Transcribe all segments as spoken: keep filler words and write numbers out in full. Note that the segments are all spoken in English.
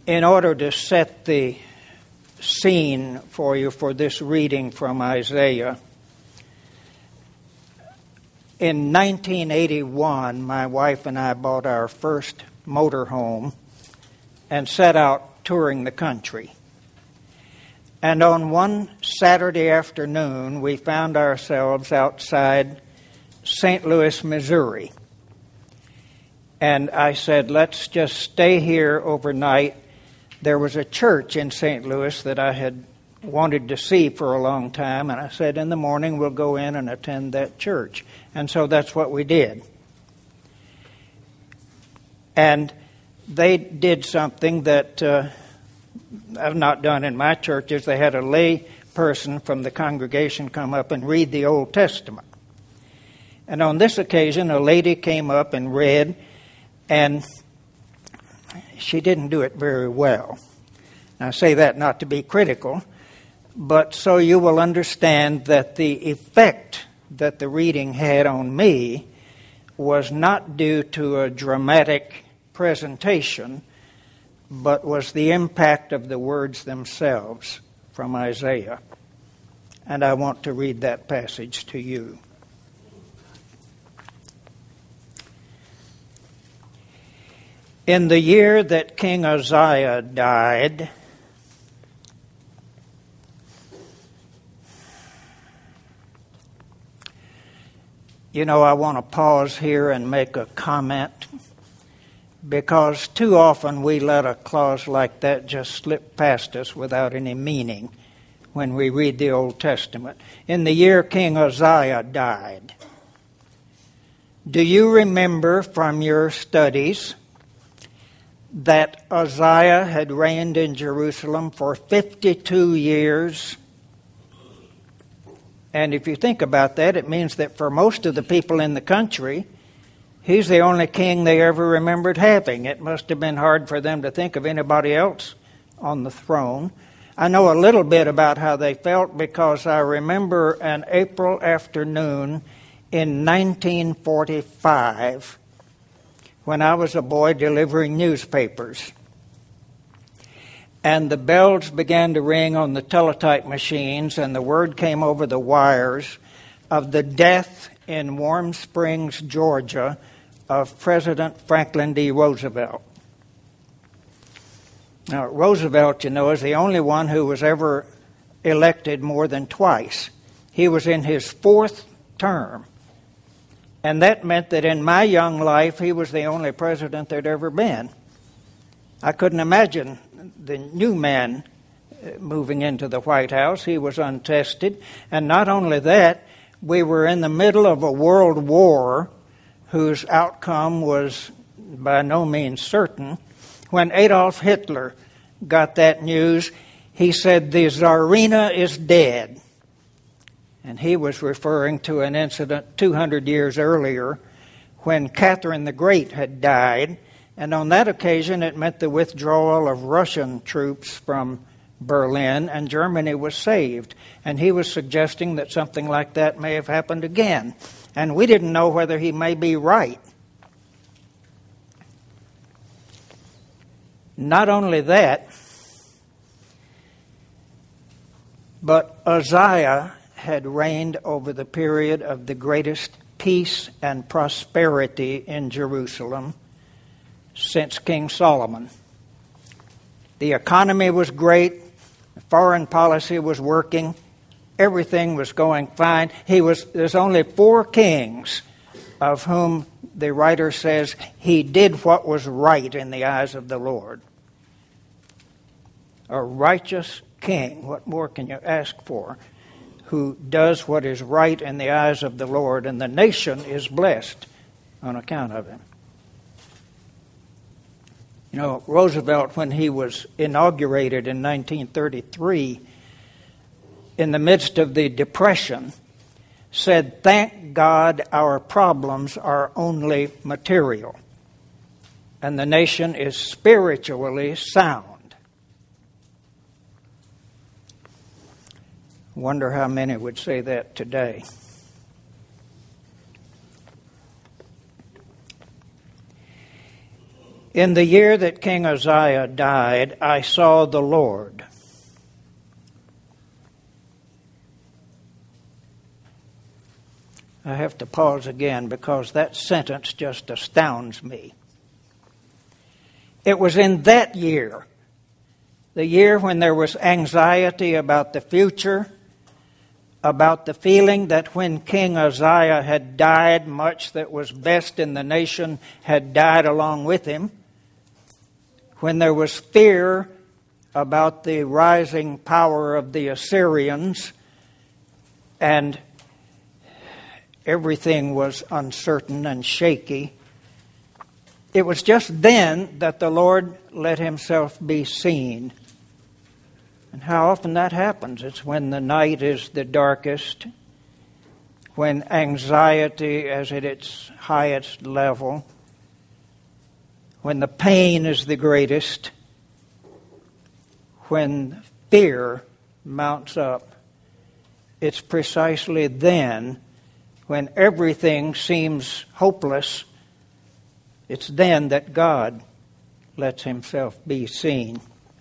in order to set the scene for you for this reading from Isaiah, in nineteen eighty-one, my wife and I bought our first motorhome and set out touring the country. And on one Saturday afternoon, we found ourselves outside Saint Louis, Missouri. And I said, let's just stay here overnight. There was a church in Saint Louis that I had wanted to see for a long time, and I said, in the morning we'll go in and attend that church. And so that's what we did. And they did something that uh, I've not done in my churches. They had a lay person from the congregation come up and read the Old Testament. And on this occasion, a lady came up and read, and she didn't do it very well. I say that not to be critical, but so you will understand that the effect that the reading had on me was not due to a dramatic presentation, but was the impact of the words themselves from Isaiah. And I want to read that passage to you. In the year that King Uzziah died, you know, I want to pause here and make a comment, because too often we let a clause like that just slip past us without any meaning when we read the Old Testament. In the year King Uzziah died. Do you remember from your studies that Uzziah had reigned in Jerusalem for fifty-two years? And if you think about that, it means that for most of the people in the country, he's the only king they ever remembered having. It must have been hard for them to think of anybody else on the throne. I know a little bit about how they felt because I remember an April afternoon in nineteen forty-five when I was a boy delivering newspapers. And the bells began to ring on the teletype machines, and the word came over the wires of the death in Warm Springs, Georgia, of President Franklin D. Roosevelt. Now, Roosevelt, you know, is the only one who was ever elected more than twice. He was in his fourth term. And that meant that in my young life, he was the only president there'd ever been. I couldn't imagine the new man moving into the White House. He was untested. And not only that, we were in the middle of a world war whose outcome was by no means certain. When Adolf Hitler got that news, he said, the Tsarina is dead. And he was referring to an incident two hundred years earlier when Catherine the Great had died. And on that occasion, it meant the withdrawal of Russian troops from Berlin, and Germany was saved. And he was suggesting that something like that may have happened again. And we didn't know whether he may be right. Not only that, but Uzziah had reigned over the period of the greatest peace and prosperity in Jerusalem since King Solomon. The economy was great. Foreign policy was working. Everything was going fine. He was. There's only four kings of whom the writer says he did what was right in the eyes of the Lord. A righteous king. What more can you ask for? Who does what is right in the eyes of the Lord, and the nation is blessed on account of him. You know, Roosevelt, when he was inaugurated in nineteen thirty-three, in the midst of the Depression, said, "Thank God our problems are only material, and the nation is spiritually sound." Wonder how many would say that today. In the year that King Uzziah died, I saw the Lord. I have to pause again because that sentence just astounds me. It was in that year, the year when there was anxiety about the future, about the feeling that when King Uzziah had died, much that was best in the nation had died along with him, when there was fear about the rising power of the Assyrians, and everything was uncertain and shaky. It was just then that the Lord let himself be seen. And how often that happens? It's when the night is the darkest, when anxiety is at its highest level, when the pain is the greatest, when fear mounts up. It's precisely then, when everything seems hopeless, it's then that God lets himself be seen.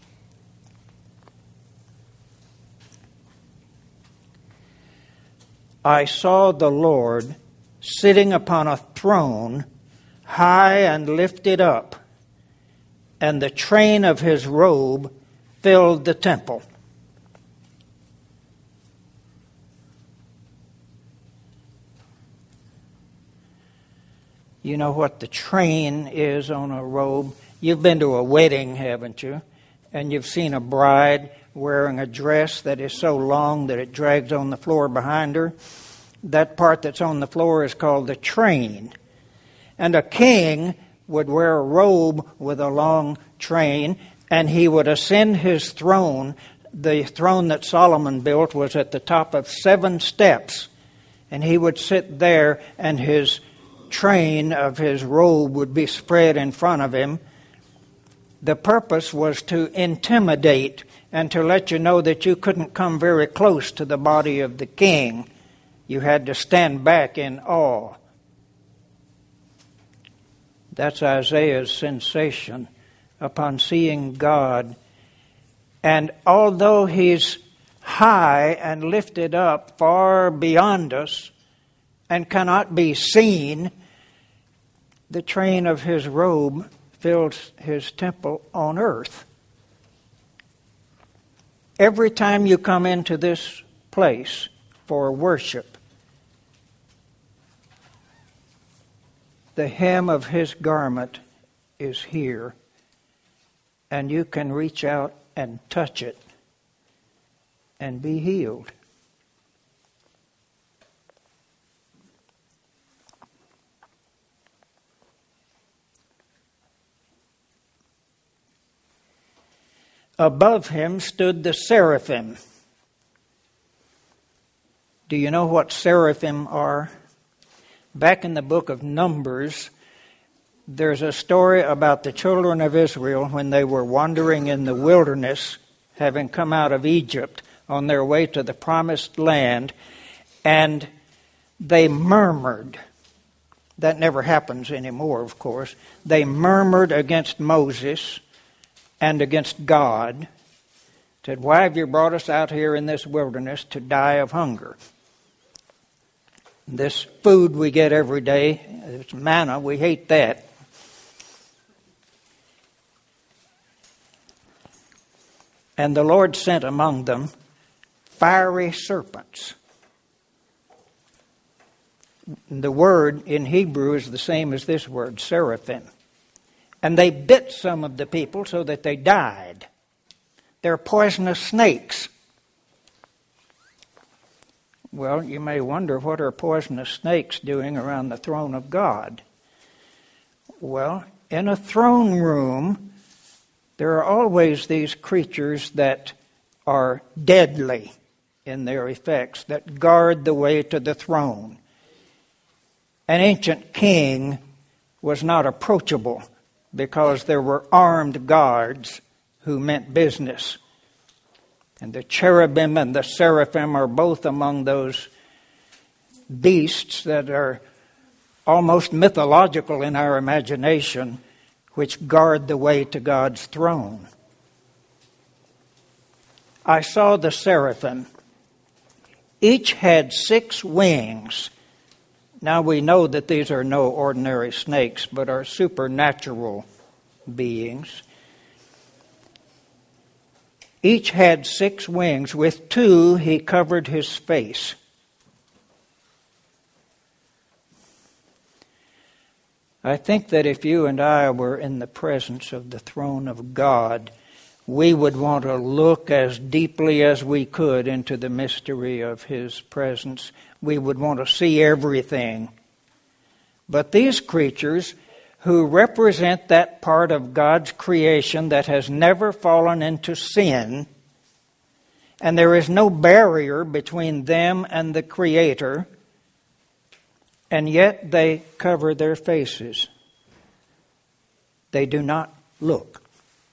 I saw the Lord sitting upon a throne, high and lifted up, and the train of his robe filled the temple. You know what the train is on a robe? You've been to a wedding, haven't you? And you've seen a bride wearing a dress that is so long that it drags on the floor behind her. That part that's on the floor is called the train. And a king would wear a robe with a long train, and he would ascend his throne. The throne that Solomon built was at the top of seven steps, and he would sit there, and his train of his robe would be spread in front of him. The purpose was to intimidate and to let you know that you couldn't come very close to the body of the king. You had to stand back in awe. That's Isaiah's sensation upon seeing God. And although he's high and lifted up far beyond us and cannot be seen, the train of his robe fills his temple on earth. Every time you come into this place for worship, the hem of his garment is here, and you can reach out and touch it and be healed. Above him stood the seraphim. Do you know what seraphim are? Back in the book of Numbers, there's a story about the children of Israel when they were wandering in the wilderness, having come out of Egypt on their way to the promised land, and they murmured. That never happens anymore, of course. They murmured against Moses and against God, said, "Why have you brought us out here in this wilderness to die of hunger? This food we get every day, it's manna, we hate that." And the Lord sent among them fiery serpents. The word in Hebrew is the same as this word, seraphim. And they bit some of the people so that they died. They're poisonous snakes. Well, you may wonder, what are poisonous snakes doing around the throne of God? Well, in a throne room, there are always these creatures that are deadly in their effects, that guard the way to the throne. An ancient king was not approachable because there were armed guards who meant business. And the cherubim and the seraphim are both among those beasts that are almost mythological in our imagination, which guard the way to God's throne. I saw the seraphim. Each had six wings. Now we know that these are no ordinary snakes, but are supernatural beings. Each had six wings. With two he covered his face. I think that if you and I were in the presence of the throne of God, we would want to look as deeply as we could into the mystery of His presence. We would want to see everything. But these creatures, who represent that part of God's creation that has never fallen into sin, and there is no barrier between them and the Creator, and yet they cover their faces. They do not look.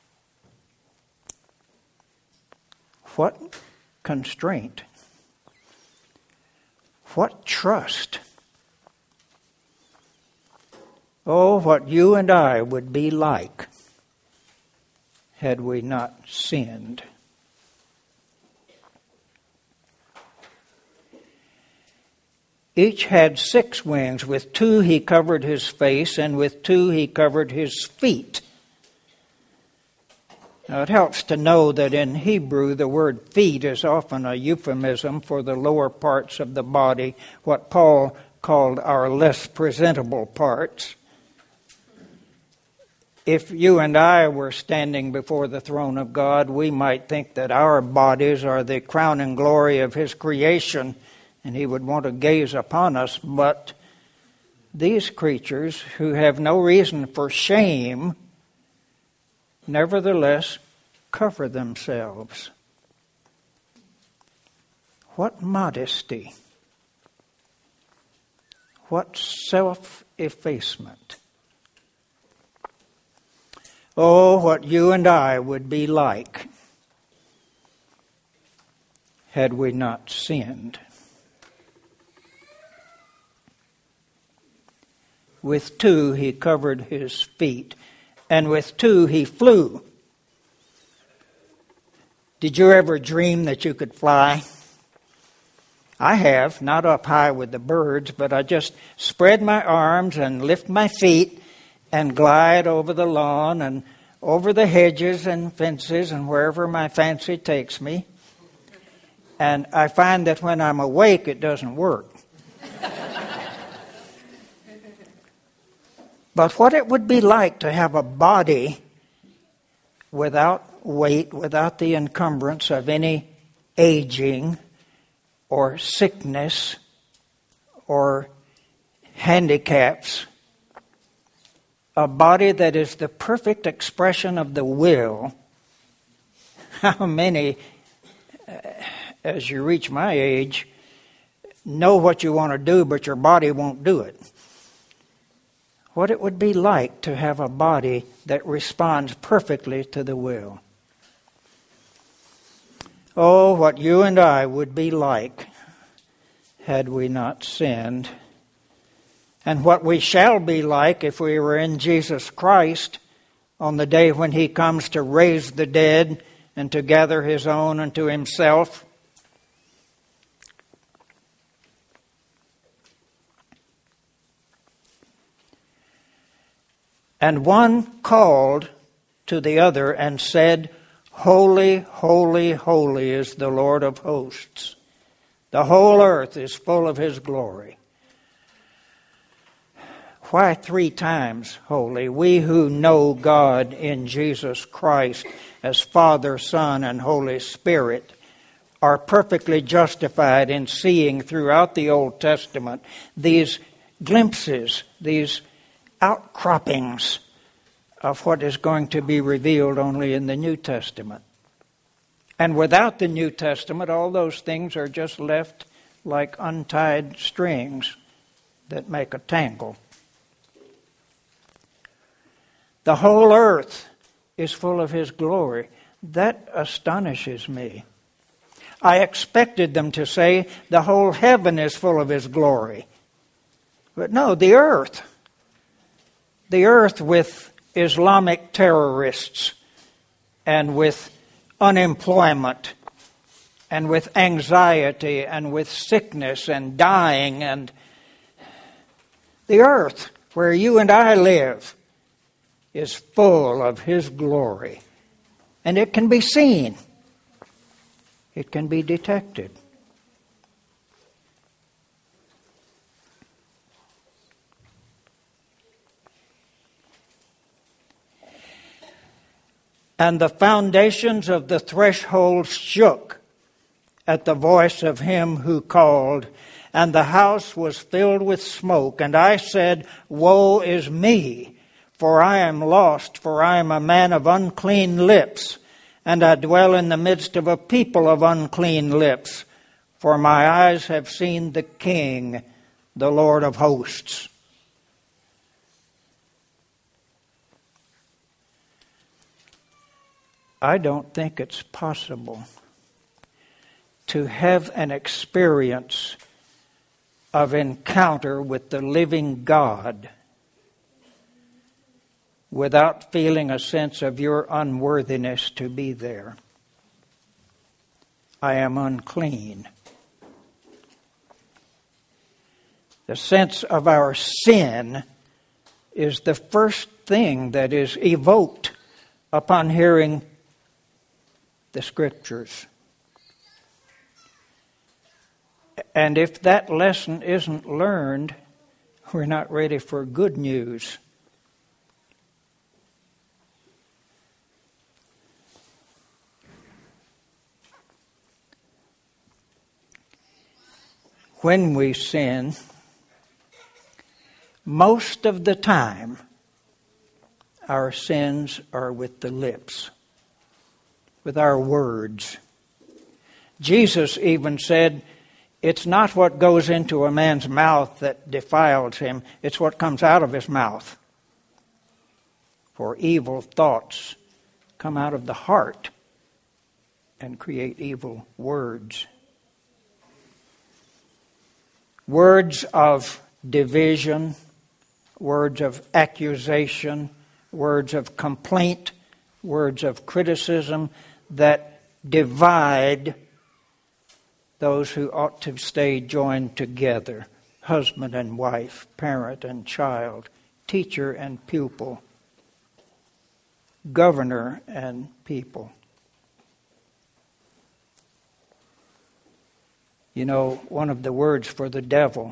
What constraint? What trust? Oh, what you and I would be like had we not sinned. Each had six wings. With two he covered his face, and with two he covered his feet. Now it helps to know that in Hebrew the word feet is often a euphemism for the lower parts of the body, what Paul called our less presentable parts. If you and I were standing before the throne of God, we might think that our bodies are the crowning glory of His creation, and He would want to gaze upon us. But these creatures, who have no reason for shame, nevertheless cover themselves. What modesty! What self-effacement! Oh, what you and I would be like had we not sinned. With two he covered his feet, and with two he flew. Did you ever dream that you could fly? I have, not up high with the birds, but I just spread my arms and lift my feet and glide over the lawn and over the hedges and fences and wherever my fancy takes me. And I find that when I'm awake, it doesn't work. But what it would be like to have a body without weight, without the encumbrance of any aging or sickness or handicaps. A body that is the perfect expression of the will. How many, as you reach my age, know what you want to do, but your body won't do it? What it would be like to have a body that responds perfectly to the will. Oh, what you and I would be like had we not sinned. And what we shall be like if we were in Jesus Christ on the day when He comes to raise the dead and to gather His own unto Himself. And one called to the other and said, Holy, holy, holy is the Lord of hosts. The whole earth is full of His glory. Why three times holy? We who know God in Jesus Christ as Father, Son, and Holy Spirit are perfectly justified in seeing throughout the Old Testament these glimpses, these outcroppings of what is going to be revealed only in the New Testament. And without the New Testament, all those things are just left like untied strings that make a tangle. The whole earth is full of His glory. That astonishes me. I expected them to say the whole heaven is full of His glory. But no, the earth. The earth with Islamic terrorists and with unemployment and with anxiety and with sickness and dying, and the earth where you and I live is full of His glory. And it can be seen. It can be detected. And the foundations of the threshold shook at the voice of Him who called, and the house was filled with smoke. And I said, Woe is me, for I am lost, for I am a man of unclean lips, and I dwell in the midst of a people of unclean lips, for my eyes have seen the King, the Lord of hosts. I don't think it's possible to have an experience of encounter with the living God without feeling a sense of your unworthiness to be there. I am unclean. The sense of our sin is the first thing that is evoked upon hearing the Scriptures. And if that lesson isn't learned, we're not ready for good news. When we sin, most of the time, our sins are with the lips, with our words. Jesus even said, it's not what goes into a man's mouth that defiles him, it's what comes out of his mouth. For evil thoughts come out of the heart and create evil words. Words of division, words of accusation, words of complaint, words of criticism that divide those who ought to stay joined together, husband and wife, parent and child, teacher and pupil, governor and people. You know, one of the words for the devil,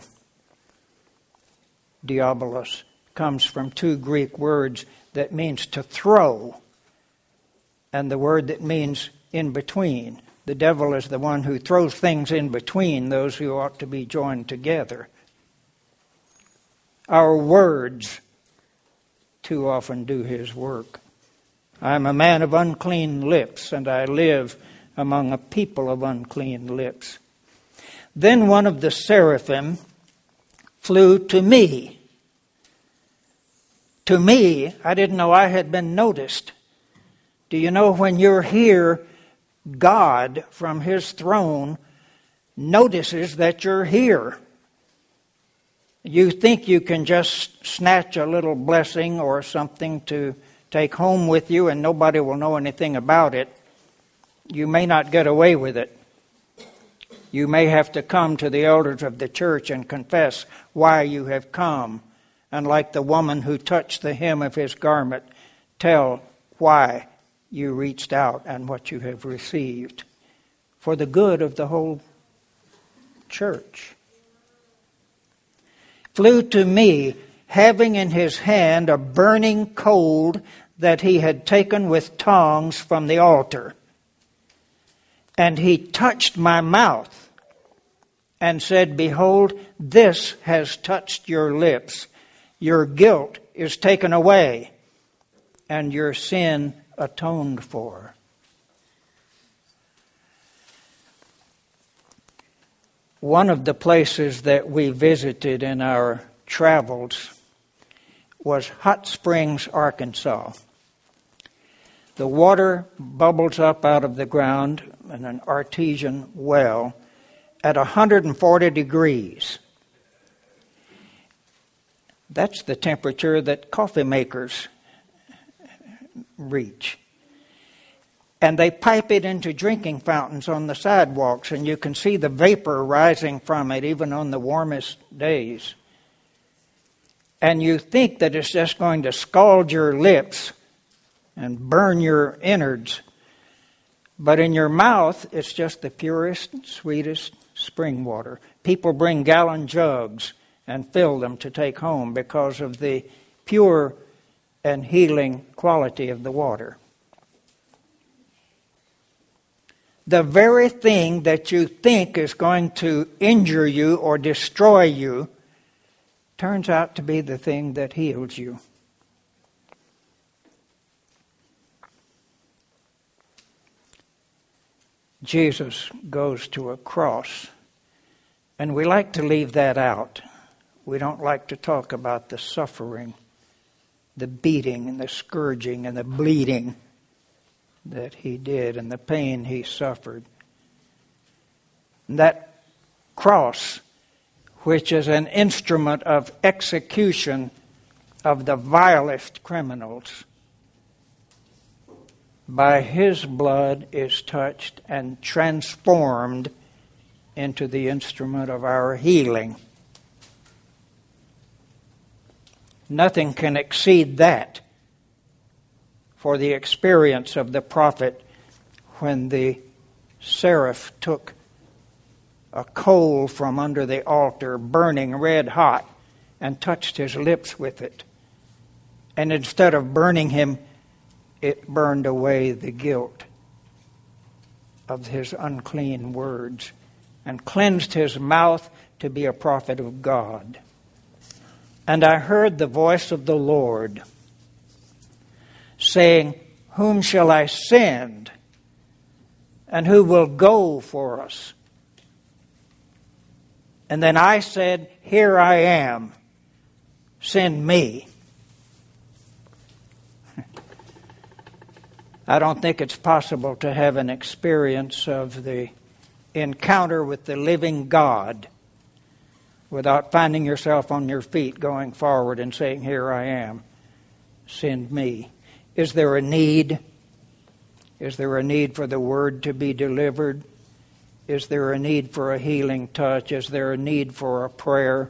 diabolos, comes from two Greek words that means to throw, and the word that means in between. The devil is the one who throws things in between those who ought to be joined together. Our words too often do his work. I am a man of unclean lips, and I live among a people of unclean lips. Then one of the seraphim flew to me. To me, I didn't know I had been noticed. Do you know when you're here, God from His throne notices that you're here? You think you can just snatch a little blessing or something to take home with you and nobody will know anything about it. You may not get away with it. You may have to come to the elders of the church and confess why you have come. And like the woman who touched the hem of his garment, tell why you reached out and what you have received for the good of the whole church. Flew to me, having in his hand a burning coal that he had taken with tongs from the altar. And he touched my mouth and said, Behold, this has touched your lips. Your guilt is taken away, and your sin atoned for. One of the places that we visited in our travels was Hot Springs, Arkansas. The water bubbles up out of the ground in an artesian well at one hundred forty degrees. That's the temperature that coffee makers reach. And they pipe it into drinking fountains on the sidewalks, and you can see the vapor rising from it even on the warmest days. And you think that it's just going to scald your lips and burn your innards. But in your mouth, it's just the purest, sweetest spring water. People bring gallon jugs and fill them to take home because of the pure and healing quality of the water. The very thing that you think is going to injure you or destroy you turns out to be the thing that heals you. Jesus goes to a cross, and we like to leave that out. We don't like to talk about the suffering, the beating and the scourging and the bleeding that he did and the pain he suffered. And that cross, which is an instrument of execution of the vilest criminals, by his blood is touched and transformed into the instrument of our healing. Nothing can exceed that for the experience of the prophet when the seraph took a coal from under the altar, burning red hot, and touched his lips with it. And instead of burning him, it burned away the guilt of his unclean words and cleansed his mouth to be a prophet of God. And I heard the voice of the Lord saying, "Whom shall I send? And who will go for us?" And then I said, "Here I am. Send me." I don't think it's possible to have an experience of the encounter with the living God without finding yourself on your feet going forward and saying, "Here I am. Send me." Is there a need? Is there a need for the word to be delivered? Is there a need for a healing touch? Is there a need for a prayer?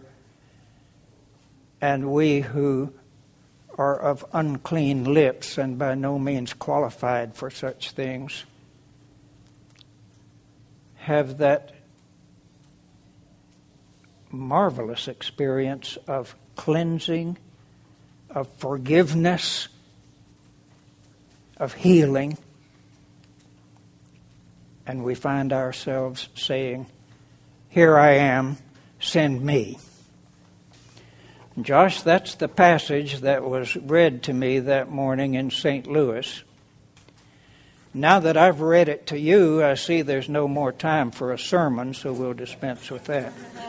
And we who are of unclean lips and by no means qualified for such things have that marvelous experience of cleansing, of forgiveness, of healing, and we find ourselves saying, "Here I am, send me." Josh, that's the passage that was read to me that morning in Saint Louis. Now that I've read it to you, I see there's no more time for a sermon, so we'll dispense with that.